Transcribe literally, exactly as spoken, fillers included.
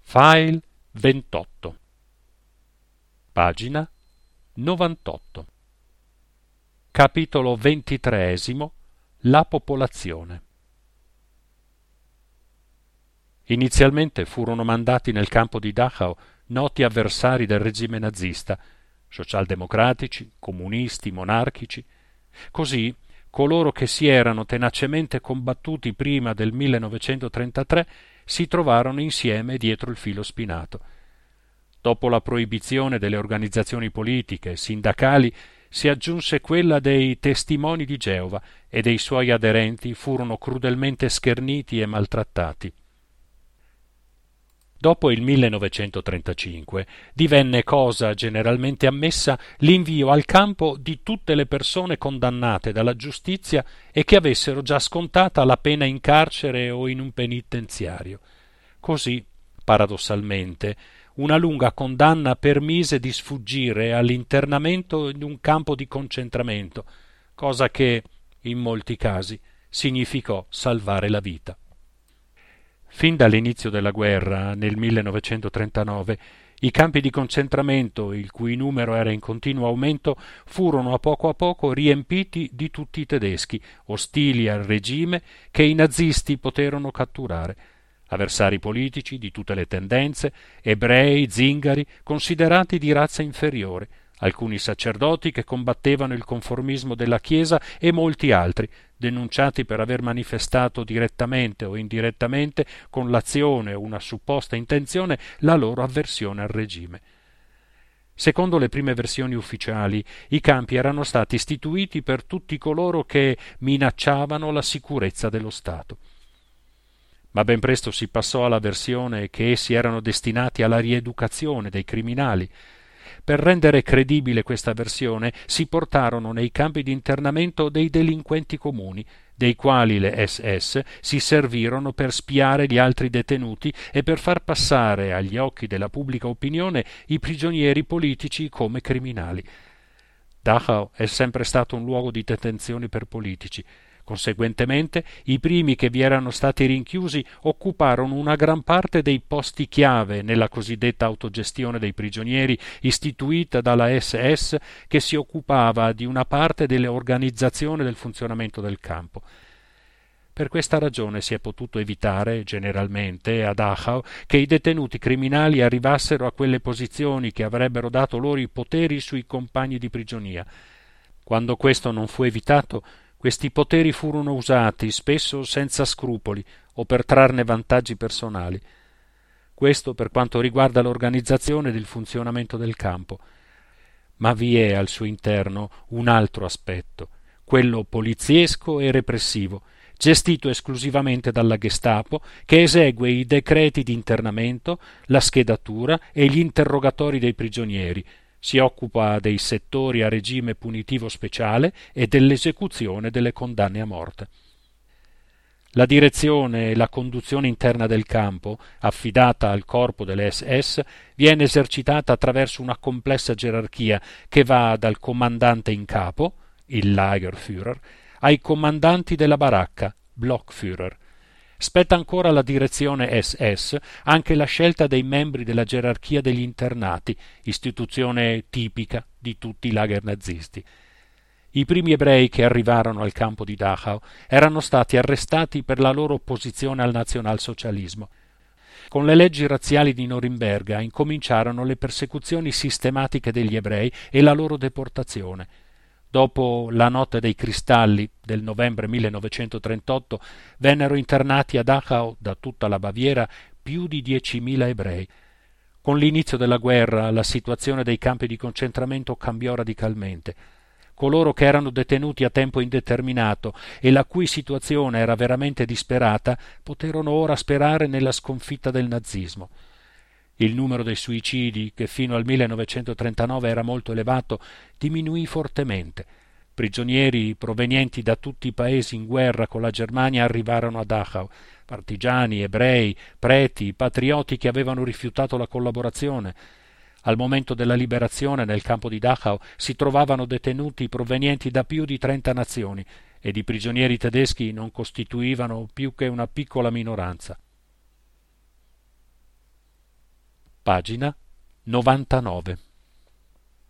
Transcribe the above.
File ventotto, pagina novantotto. Capitolo ventitreesimo. La popolazione. Inizialmente furono mandati nel campo di Dachau noti avversari del regime nazista, socialdemocratici, comunisti, monarchici. Così coloro che si erano tenacemente combattuti prima del millenovecentotrentatré si trovarono insieme dietro il filo spinato. Dopo la proibizione delle organizzazioni politiche e sindacali si aggiunse quella dei testimoni di Geova e dei suoi aderenti furono crudelmente scherniti e maltrattati. Dopo il millenovecentotrentacinque divenne cosa generalmente ammessa l'invio al campo di tutte le persone condannate dalla giustizia e che avessero già scontata la pena in carcere o in un penitenziario. Così, paradossalmente, una lunga condanna permise di sfuggire all'internamento in un campo di concentramento, cosa che, in molti casi, significò salvare la vita. Fin dall'inizio della guerra, nel millenovecentotrentanove, i campi di concentramento, il cui numero era in continuo aumento, furono a poco a poco riempiti di tutti i tedeschi, ostili al regime, che i nazisti poterono catturare. Avversari politici di tutte le tendenze, ebrei, zingari, considerati di razza inferiore, alcuni sacerdoti che combattevano il conformismo della Chiesa e molti altri, denunciati per aver manifestato direttamente o indirettamente, con l'azione o una supposta intenzione, la loro avversione al regime. Secondo le prime versioni ufficiali, i campi erano stati istituiti per tutti coloro che minacciavano la sicurezza dello Stato. Ma ben presto si passò alla versione che essi erano destinati alla rieducazione dei criminali. Per rendere credibile questa versione si portarono nei campi di internamento dei delinquenti comuni, dei quali le S S si servirono per spiare gli altri detenuti e per far passare agli occhi della pubblica opinione i prigionieri politici come criminali. Dachau è sempre stato un luogo di detenzione per politici. Conseguentemente, i primi che vi erano stati rinchiusi occuparono una gran parte dei posti chiave nella cosiddetta autogestione dei prigionieri istituita dalla S S, che si occupava di una parte dell'organizzazione del funzionamento del campo. Per questa ragione si è potuto evitare, generalmente, a Dachau, che i detenuti criminali arrivassero a quelle posizioni che avrebbero dato loro i poteri sui compagni di prigionia. Quando questo non fu evitato, questi poteri furono usati, spesso senza scrupoli, o per trarne vantaggi personali. Questo per quanto riguarda l'organizzazione ed il funzionamento del campo. Ma vi è al suo interno un altro aspetto, quello poliziesco e repressivo, gestito esclusivamente dalla Gestapo, che esegue i decreti di internamento, la schedatura e gli interrogatori dei prigionieri. Si occupa dei settori a regime punitivo speciale e dell'esecuzione delle condanne a morte. La direzione e la conduzione interna del campo, affidata al corpo delle S S, viene esercitata attraverso una complessa gerarchia che va dal comandante in capo, il Lagerführer, ai comandanti della baracca, Blockführer. Spetta ancora alla direzione S S anche la scelta dei membri della gerarchia degli internati, istituzione tipica di tutti i lager nazisti. I primi ebrei che arrivarono al campo di Dachau erano stati arrestati per la loro opposizione al nazionalsocialismo. Con le leggi razziali di Norimberga incominciarono le persecuzioni sistematiche degli ebrei e la loro deportazione. Dopo la notte dei cristalli del novembre millenovecentotrentotto vennero internati a Dachau da tutta la Baviera più di diecimila ebrei. Con l'inizio della guerra la situazione dei campi di concentramento cambiò radicalmente. Coloro che erano detenuti a tempo indeterminato e la cui situazione era veramente disperata poterono ora sperare nella sconfitta del nazismo. Il numero dei suicidi, che fino al millenovecentotrentanove era molto elevato, diminuì fortemente. Prigionieri provenienti da tutti i paesi in guerra con la Germania arrivarono a Dachau, partigiani, ebrei, preti, patrioti che avevano rifiutato la collaborazione. Al momento della liberazione nel campo di Dachau si trovavano detenuti provenienti da più di trenta nazioni ed i prigionieri tedeschi non costituivano più che una piccola minoranza. pagina novantanove.